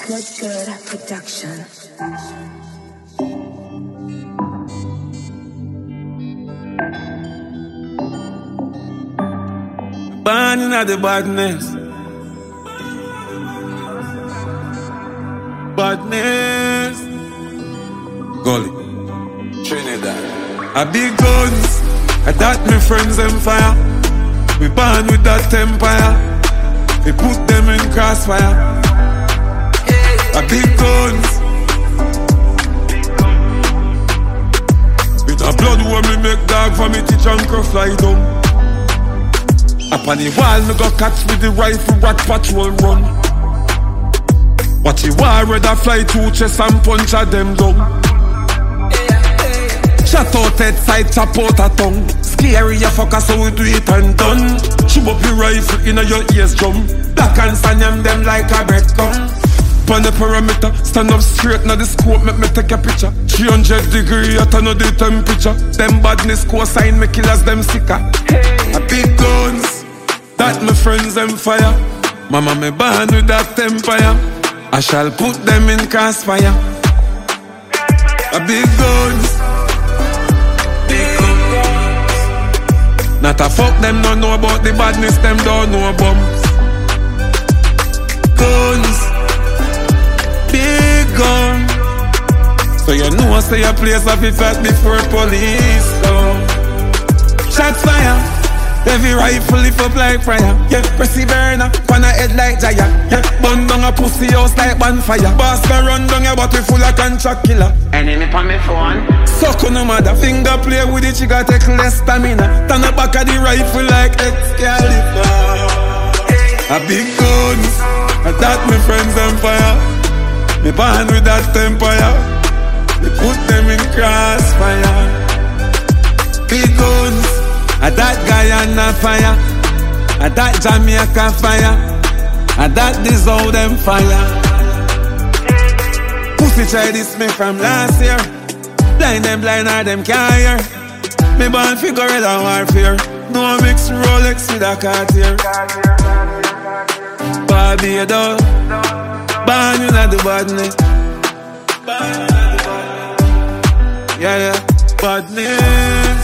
Good production. Born in the badness. Badness. Gully. Trinidad. A big guns. I that my friends empire. We born with that empire. We put them in crossfire. A big guns. With a blood when me make dog for me teach and crow fly down. Up on the wall, me go catch with the rifle, rat patrol run. Watch the war, rather fly through chest and punch at them down. Shut out head side, chop out a tongue. Scary, you fucker, so we do it and done. Shoot up your rifle in your ears drum. Black and sanyam them like a breadcrumb. On the perimeter, stand up straight, now the scope, make me take a picture. 300 degrees, at another temperature. Them badness co-sign, me killers, them sicker. A big guns, that my friends them fire. Mama me born with that empire. I shall put them in crossfire. A big guns, big guns. Not a fuck them don't know about the badness, them don't know bombs. Guns, big gun. So you know I say a place of it fast before police. So shots fire. Heavy rifle lift up like fire. Yeah, pressy burner, pan a head like Jaya. Yeah, bun down a pussy house like bonfire. Boss can run down your bottle full of contract killer. Enemy on me phone. Suck on no mother, finger play with it, she got take less stamina. Turn the back of the rifle like Excalibur. A big guns, that my friends on fire. Me born with that empire. We put them in crossfire. Big guns. A that Guyana fire, a that Jamaica fire, a that dissolve them fire. Pussy try this me from last year. Blind them blind or them can't hear. Me born fi guerrilla warfare. No mix Rolex with a Cartier. Barbados, born in the badness. Yeah, badness.